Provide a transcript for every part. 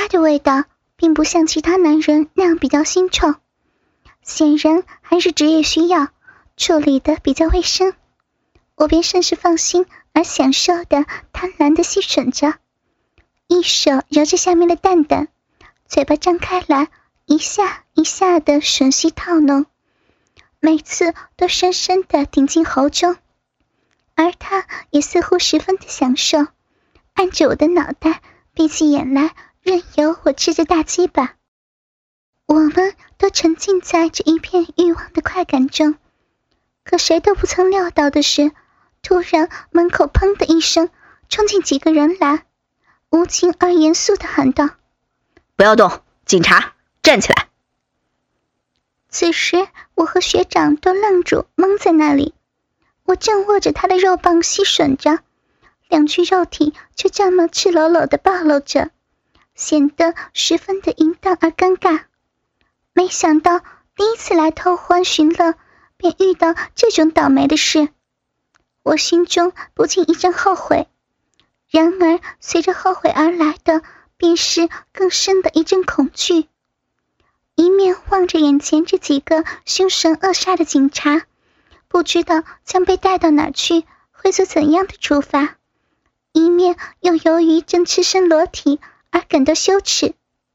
他的味道并不像其他男人那样比较腥臭，显然还是职业需要，处理得比较卫生。我便甚是放心而享受地贪婪地吸吮着，一手揉着下面的蛋蛋，嘴巴张开来，一下一下地吮吸套弄，每次都深深地顶进喉中，而他也似乎十分的享受，按着我的脑袋闭起眼来，任由我吃着大鸡巴。我们都沉浸在这一片欲望的快感中，可谁都不曾料到的是，突然门口砰的一声，冲进几个人来，无情而严肃地喊道： 不要动，警察，站起来！ 此时我和学长都愣住，懵在那里。我正握着他的肉棒吸吮着，两具肉体却这么赤裸裸地暴露着，显得十分的淫荡而尴尬。没想到第一次来偷欢寻乐，便遇到这种倒霉的事，我心中不禁一阵后悔。然而随着后悔而来的便是更深的一阵恐惧，一面望着眼前这几个凶神恶煞的警察，不知道将被带到哪去，会做怎样的处罚，一面又由于正赤身裸体而感到羞耻。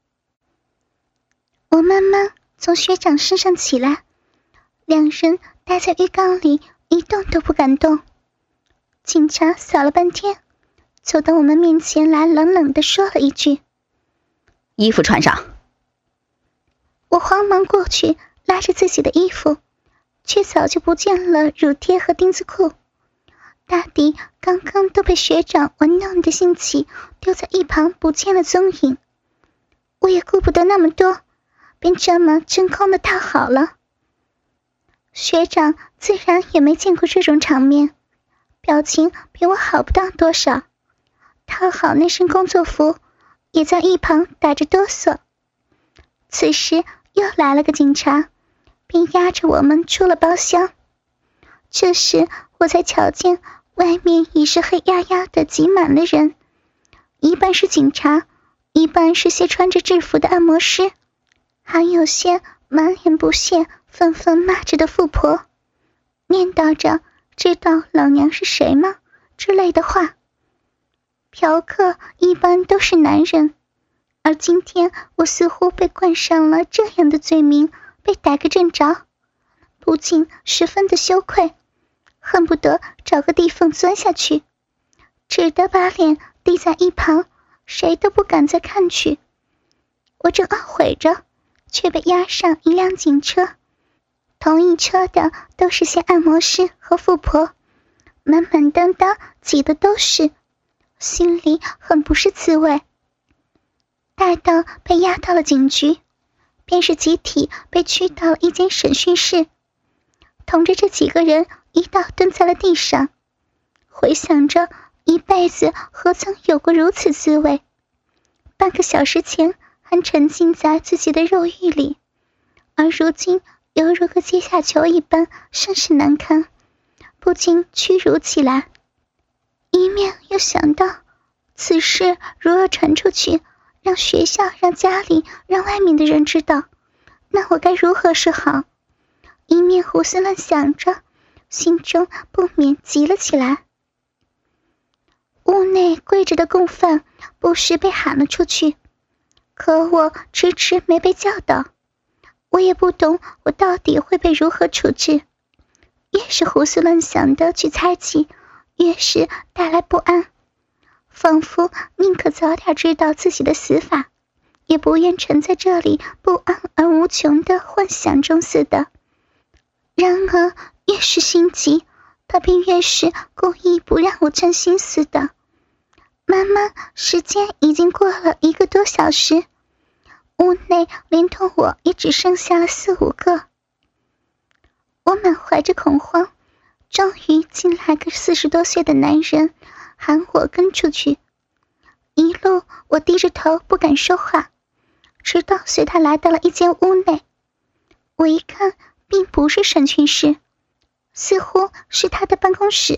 我慢慢从学长身上起来，两人待在浴缸里一动都不敢动。警察扫了半天，走到我们面前来，冷冷地说了一句： 衣服穿上。 我慌忙过去拉着自己的衣服，却早就不见了乳贴和丁字裤，大抵刚刚都被学长玩弄的兴起丢在一旁不见了踪影。我也顾不得那么多，便这么真空地套好了。学长自然也没见过这种场面，表情比我好不到多少，套好那身工作服，也在一旁打着哆嗦。此时又来了个警察，便押着我们出了包厢。这时我才瞧见外面已是黑压压的挤满了人，一半是警察，一半是些穿着制服的按摩师，还有些满脸不屑纷纷骂着的富婆，念叨着知道老娘是谁吗之类的话。嫖客一般都是男人，而今天我似乎被冠上了这样的罪名，被逮个正着，不禁十分的羞愧，恨不得找个地缝钻下去，只得把脸低在一旁，谁都不敢再看去。我正懊悔着，却被押上一辆警车，同一车的都是些按摩师和富婆，满满当当挤的都是，心里很不是滋味。待到被押到了警局，便是集体被驱到了一间审讯室，同着这几个人一道蹲在了地上，回想着一辈子何曾有过如此滋味，半个小时前还沉浸在自己的肉欲里，而如今犹如个阶下囚一般，甚是难堪，不禁屈辱起来。一面又想到此事如若传出去，让学校，让家里，让外面的人知道，那我该如何是好？一面胡思乱想着，心中不免急了起来。屋内跪着的共犯不时被喊了出去，可我迟迟没被叫到。我也不懂我到底会被如何处置，越是胡思乱想的去猜忌，越是带来不安，仿佛宁可早点知道自己的死法，也不愿沉在这里不安而无穷的幻想中似的。然而越是心急，他便越是故意不让我称心似的。慢慢时间已经过了1个多小时，屋内连同我也只剩下了4、5个。我满怀着恐慌，终于进来个40多岁的男人喊我跟出去。一路我低着头不敢说话，直到随他来到了一间屋内。我一看并不是审讯室，似乎是他的办公室。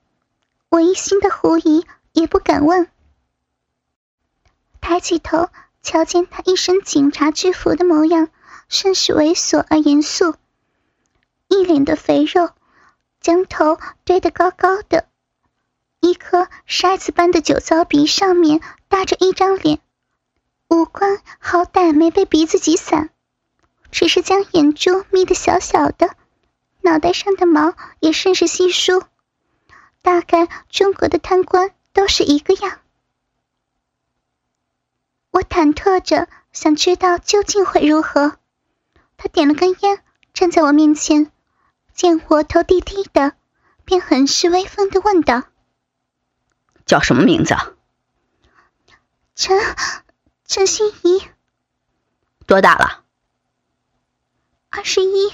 我一心的狐疑，也不敢问。抬起头瞧见他一身警察制服的模样，甚是猥琐而严肃，一脸的肥肉，将头堆得高高的，一颗筛子般的酒糟鼻上面搭着一张脸，五官好歹没被鼻子挤散，只是将眼珠眯得小小的，脑袋上的毛也甚是稀疏，大概中国的贪官都是一个样。我忐忑着想知道究竟会如何。他点了根烟，站在我面前，见我头低低的，便很是威风地问道： 叫什么名字？ 陈心怡。 多大了 ？21。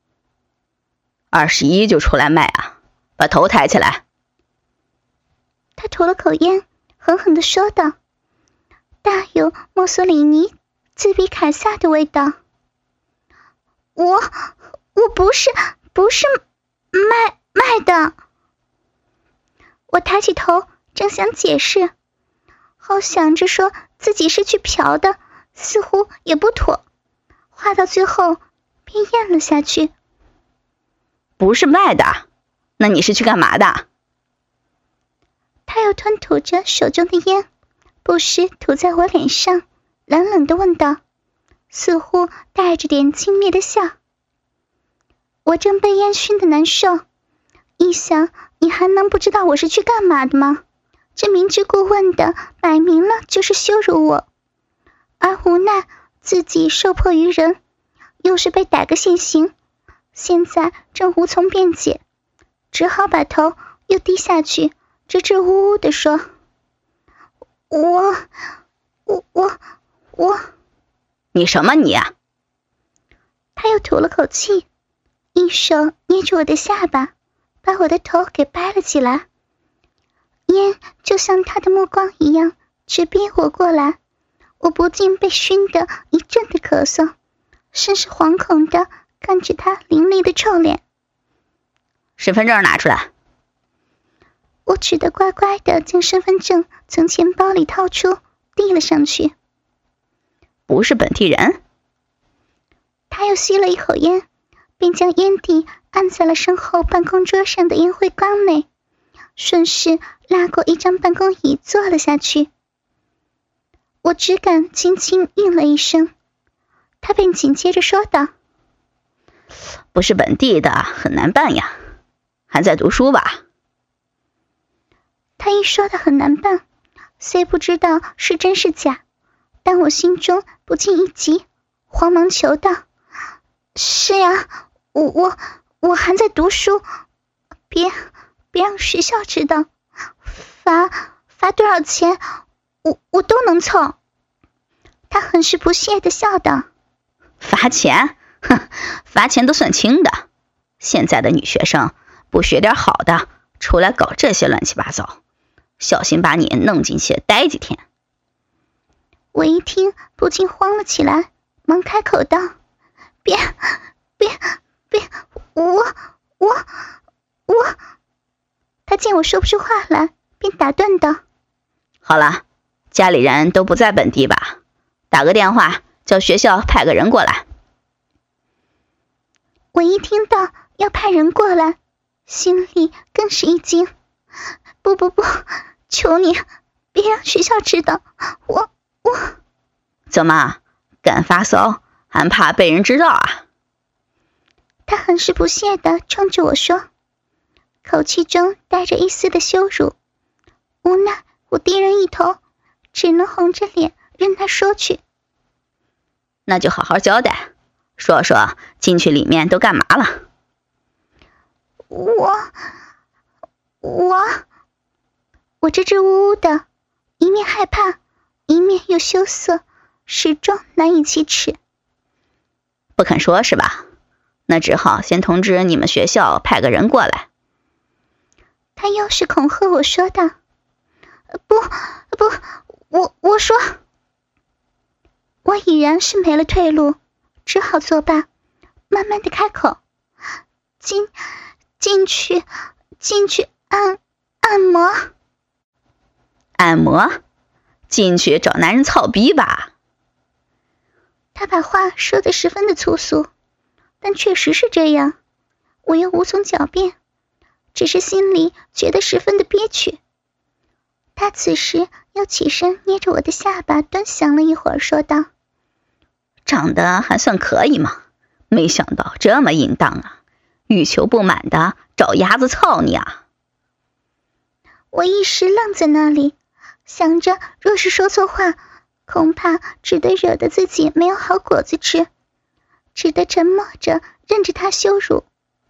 21就出来卖啊？把头抬起来。 他吐了口烟，狠狠地说道，大有墨索里尼自比凯撒的味道。我不是卖的。我抬起头，正想解释，好想着说自己是去嫖的，似乎也不妥，话到最后便咽了下去。 不是卖的，那你是去干嘛的？ 他又吞吐着手中的烟，不时吐在我脸上，冷冷地问道，似乎带着点轻蔑的笑。我正被烟熏得难受，一想你还能不知道我是去干嘛的吗？这明知故问的，摆明了就是羞辱我，而无奈自己受迫于人，又是被逮个现行，现在正无从辩解，只好把头又低下去，支支吾吾地说：我你什么你啊？ 他又吐了口气，一手捏住我的下巴，把我的头给掰了起来，烟就像他的目光一样直逼我过来，我不禁被熏得一阵的咳嗽，甚是惶恐地看着他凌厉的臭脸。 身份证拿出来。 我只得乖乖地将身份证从钱包里掏出，递了上去。 不是本地人。 他又吸了一口烟，便将烟蒂按在了身后办公桌上的烟灰缸内，顺势拉过一张办公椅坐了下去。我只敢轻轻应了一声，他便紧接着说道： 不是本地的很难办呀，还在读书吧？ 他一说的很难办，虽不知道是真是假，但我心中不禁一急，慌忙求道：是呀，我还在读书，别让学校知道，罚多少钱我都能凑。他很是不屑地笑道： 罚钱？哼，罚钱都算轻的，现在的女学生不学点好的，出来搞这些乱七八糟，小心把你弄进去待几天。 我一听不禁慌了起来，忙开口道：别，我。他见我说不出话来，便打断道： 好了，家里人都不在本地吧？打个电话叫学校派个人过来。 我一听到要派人过来，心里更是一惊。不，求你别让学校知道，我怎么敢发骚，还怕被人知道啊？ 他很是不屑地冲着我说，口气中带着一丝的羞辱。无奈我低人一头，只能红着脸任他说去。 那就好好交代，说说进去里面都干嘛了。 我支支吾吾的，一面害怕，一面又羞涩，始终难以启齿。 不肯说是吧？那只好先通知你们学校派个人过来。 他又是恐吓我说道：不，我说。我已然是没了退路，只好作罢，慢慢的开口：进去按摩。 按摩？进去找男人操逼吧？ 他把话说得十分的粗俗，但确实是这样，我又无从狡辩，只是心里觉得十分的憋屈。他此时又起身捏着我的下巴端详了一会儿，说道： 长得还算可以嘛，没想到这么淫荡啊，欲求不满的找鸭子操你啊。 我一时愣在那里，想着若是说错话，恐怕只得惹得自己没有好果子吃，只得沉默着任着他羞辱。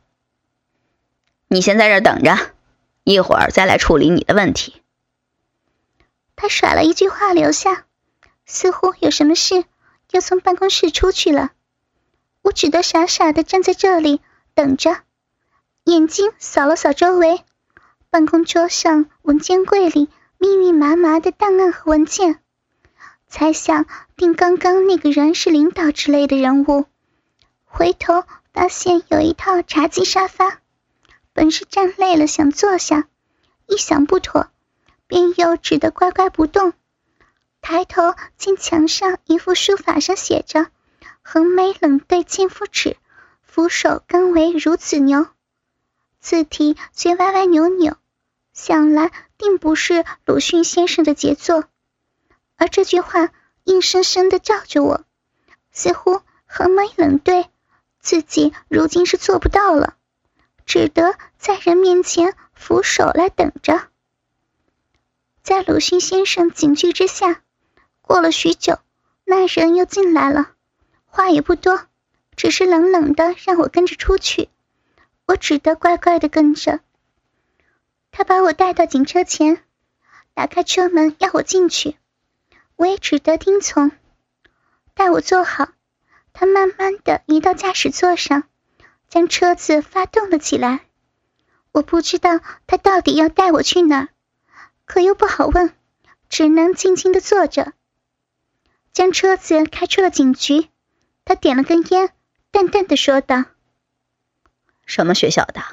你先在这儿等着，一会儿再来处理你的问题。 他甩了一句话留下，似乎有什么事又从办公室出去了。我只得傻傻地站在这里等着，眼睛扫了扫周围，办公桌上文件柜里密密麻麻的档案和文件，猜想定刚刚那个人是领导之类的人物。回头发现有一套茶几沙发，本是站累了想坐下，一想不妥，便又只得乖乖不动。抬头见墙上一幅书法上写着横眉冷对千夫指，俯首甘为孺子牛，字体却歪歪扭扭，想来定不是鲁迅先生的杰作。而这句话硬生生地罩着我，似乎横眉冷对自己如今是做不到了，只得在人面前俯首来等着。在鲁迅先生警句之下，过了许久，那人又进来了，话也不多，只是冷冷的让我跟着出去，我只得乖乖的跟着。他把我带到警车前，打开车门要我进去，我也只得听从。待我坐好，他慢慢的移到驾驶座上，将车子发动了起来。我不知道他到底要带我去哪儿，可又不好问，只能静静的坐着。将车子开出了警局，他点了根烟，淡淡的说道： 什么学校的？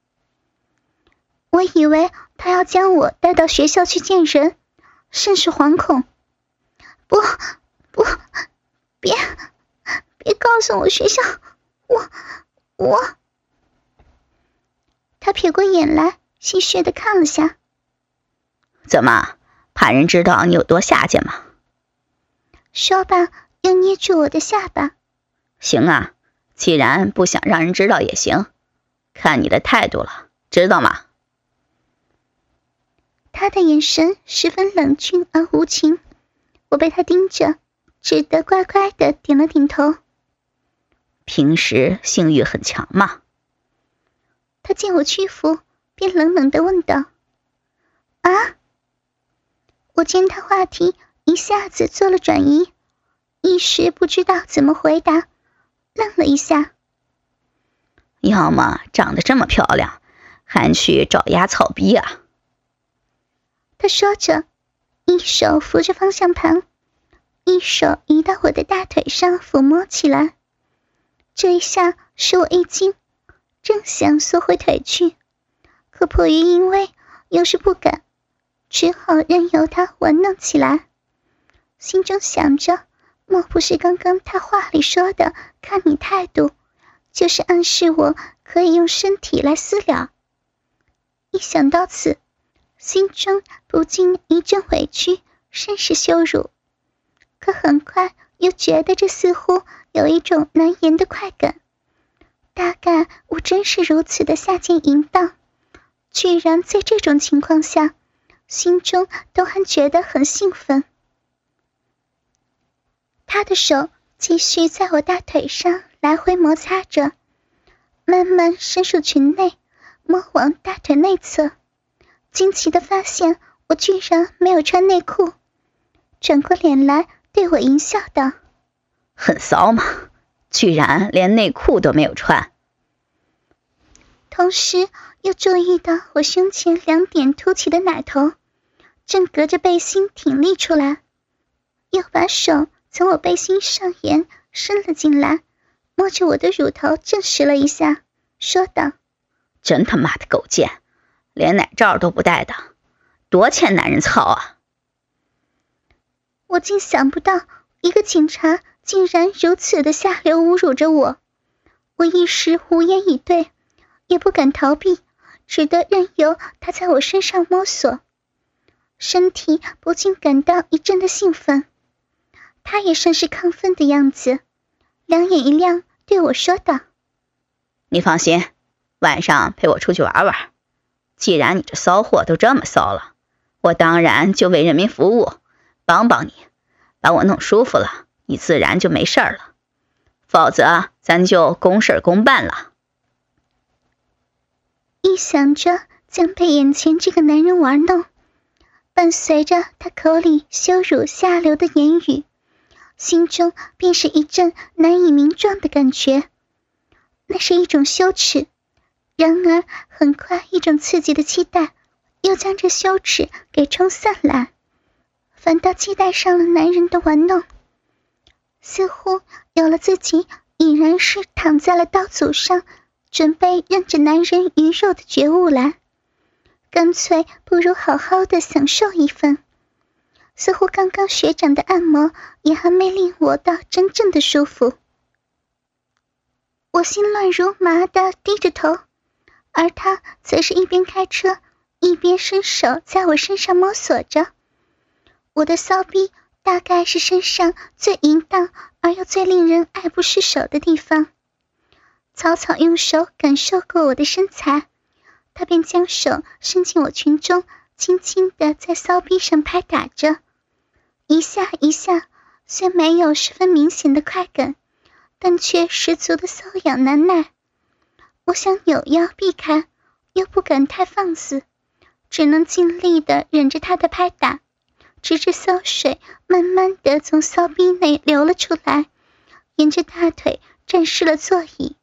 我以为他要将我带到学校去见人，甚是惶恐。不，别告诉我学校，我。他撇过眼来，戏谑的看了下。 怎么，怕人知道你有多下贱吗？ 说罢，又捏住我的下巴。 行啊，既然不想让人知道也行，看你的态度了，知道吗？ 他的眼神十分冷峻而无情，我被他盯着，只得乖乖地点了点头。 平时性欲很强吗？ 他见我屈服，便冷冷地问道：啊？我见他话题一下子做了转移，一时不知道怎么回答，愣了一下。 要么长得这么漂亮，还去找丫草逼啊？ 他说着，一手扶着方向盘，一手移到我的大腿上抚摸起来。这一下使我一惊，正想缩回腿去，可迫于淫威，又是不敢，只好任由他玩弄起来。心中想着，莫不是刚刚他话里说的看你态度，就是暗示我可以用身体来私了。一想到此，心中不禁一阵委屈，甚是羞辱，可很快又觉得这似乎有一种难言的快感。大概我真是如此的下贱淫荡，居然在这种情况下，心中都还觉得很兴奋。他的手继续在我大腿上来回摩擦着，慢慢伸入裙内，摸往大腿内侧，惊奇地发现我居然没有穿内裤，转过脸来对我淫笑道： 很骚嘛，居然连内裤都没有穿。 同时又注意到我胸前2点凸起的奶头正隔着背心挺立出来，又把手从我背心上沿伸了进来，摸着我的乳头证实了一下，说道： 真他妈的狗贱，连奶罩都不带的，多欠男人操啊！ 我竟想不到一个警察竟然如此的下流侮辱着我，我一时无言以对，也不敢逃避，只得任由他在我身上摸索，身体不禁感到一阵的兴奋。他也甚是亢奋的样子，两眼一亮，对我说道： 你放心，晚上陪我出去玩玩。既然你这骚货都这么骚了，我当然就为人民服务，帮帮你，把我弄舒服了，你自然就没事了。否则咱就公事公办了。 一想着将被眼前这个男人玩弄，伴随着他口里羞辱下流的言语，心中便是一阵难以名状的感觉。那是一种羞耻，然而很快一种刺激的期待又将这羞耻给冲散来，反倒期待上了男人的玩弄，似乎有了自己已然是躺在了刀俎上，准备任着男人鱼肉的觉悟来，干脆不如好好的享受一番。似乎刚刚学长的按摩也还没令我到真正的舒服。我心乱如麻的低着头，而他则是一边开车一边伸手在我身上摸索着。我的骚逼大概是身上最淫荡而又最令人爱不释手的地方。草草用手感受过我的身材，他便将手伸进我裙中，轻轻地在骚逼上拍打着，一下一下，虽没有十分明显的快感，但却十足的瘙痒难耐。我想扭腰避开，又不敢太放肆，只能尽力地忍着他的拍打，直至骚水慢慢地从骚逼内流了出来，沿着大腿沾湿了座椅。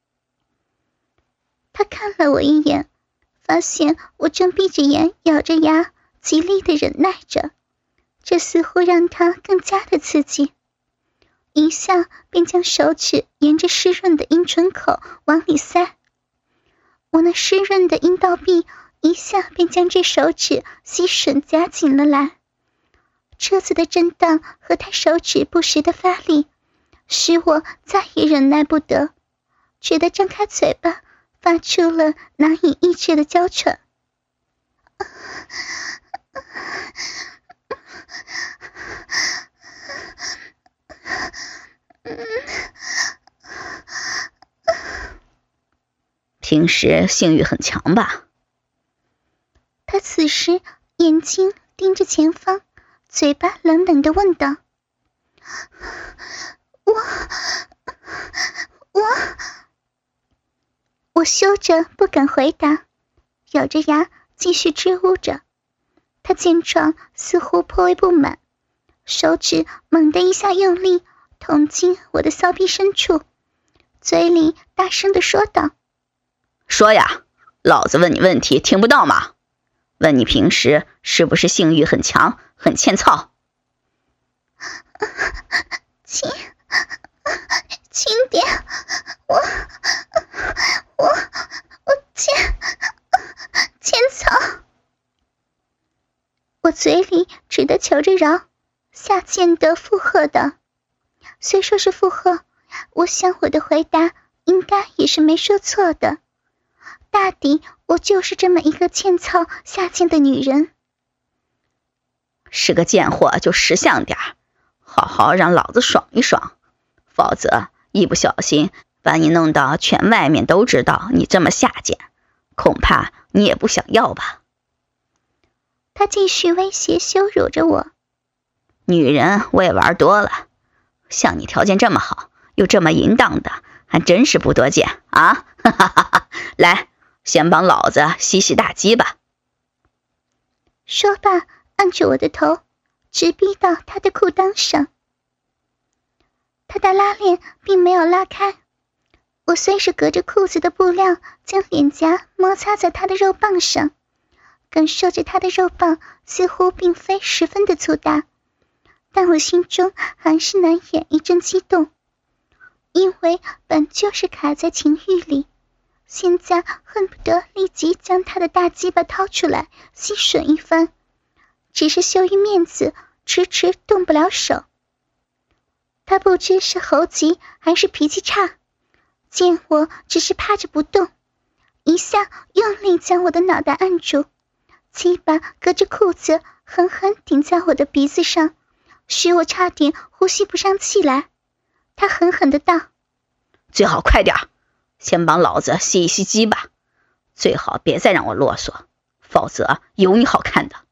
他看了我一眼，发现我正闭着眼咬着牙，极力地忍耐着，这似乎让他更加的刺激，一下便将手指沿着湿润的阴唇口往里塞。我那湿润的阴道壁一下便将这手指吸吮夹紧了来，车子的震荡和他手指不时的发力，使我再也忍耐不得，只得张开嘴巴，发出了难以抑制的娇喘。 平时性欲很强吧？ 他此时眼睛盯着前方，嘴巴冷冷地问道：我羞着不敢回答，咬着牙继续支吾着。他见状似乎颇为不满，手指猛地一下用力捅进我的骚逼深处，嘴里大声地说道： 说呀，老子问你问题听不到吗？问你平时是不是性欲很强，很欠操？ 轻点，我欠操。我嘴里只得求着饶，下贱的附和道。虽说是附和，我想我的回答应该也是没说错的。大抵我就是这么一个欠操下贱的女人。 是个贱货就识相点，好好让老子爽一爽，否则一不小心把你弄到全外面都知道你这么下贱，恐怕你也不想要吧。 他继续威胁羞辱着我。 女人我也玩多了，像你条件这么好又这么淫荡的还真是不多见啊！哈哈哈哈！来，先帮老子洗洗大鸡吧。 说罢按着我的头直逼到他的裤裆上。他的拉链并没有拉开，我虽是隔着裤子的布料将脸颊摩擦在他的肉棒上，感受着他的肉棒似乎并非十分的粗大，但我心中还是难掩一阵激动，因为本就是卡在情欲里，现在恨不得立即将他的大鸡巴掏出来吸吮一番，只是羞于面子，迟迟动不了手。 他不知是猴急还是脾气差，见我只是趴着不动，一下用力将我的脑袋按住，鸡巴隔着裤子狠狠顶在我的鼻子上，使我差点呼吸不上气来。他狠狠的道： 最好快点，先帮老子吸一吸鸡巴，最好别再让我啰嗦，否则有你好看的。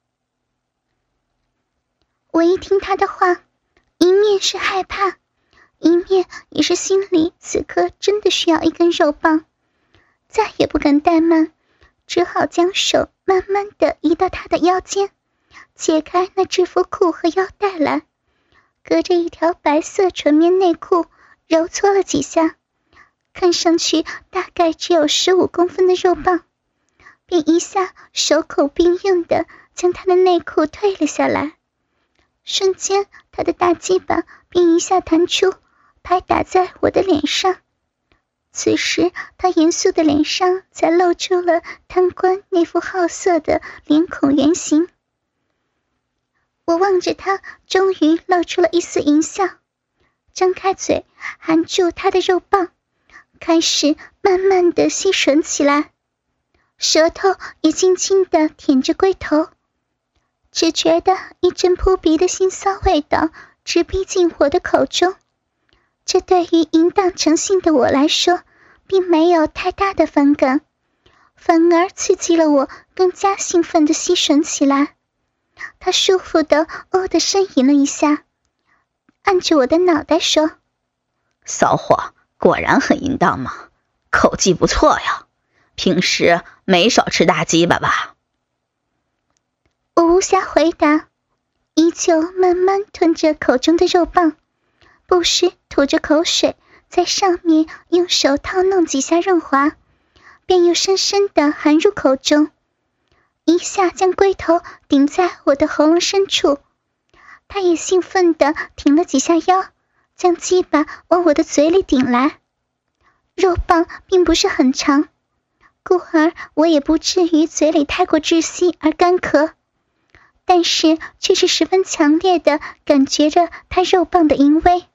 我一听他的话，一面是害怕，一面也是心里此刻真的需要一根肉棒，再也不敢怠慢，只好将手慢慢地移到他的腰间，解开那制服裤和腰带来，隔着一条白色纯棉内裤揉搓了几下，看上去大概只有15公分的肉棒，便一下手口并用地将他的内裤退了下来。瞬间他的大鸡巴便一下弹出，拍打在我的脸上。此时他严肃的脸上才露出了贪官那副好色的脸孔原形。我望着他终于露出了一丝淫笑，张开嘴含住他的肉棒，开始慢慢地吸吮起来，舌头也轻轻地舔着龟头，只觉得一阵扑鼻的腥骚味道直逼进我的口中。这对于淫荡成性的我来说并没有太大的反感，反而刺激了我更加兴奋地吸吮起来。他舒服地地呻吟了一下，按着我的脑袋说： 骚货果然很淫荡嘛，口技不错呀，平时没少吃大鸡巴吧？ 我无暇回答，依旧慢慢吞着口中的肉棒，不时吐着口水，在上面用手套弄几下润滑，便又深深地含入口中，一下将龟头顶在我的喉咙深处。他也兴奋地挺了几下腰，将鸡巴往我的嘴里顶来。肉棒并不是很长，故而我也不至于嘴里太过窒息而干咳，但是却是十分强烈地感觉着他肉棒的淫威。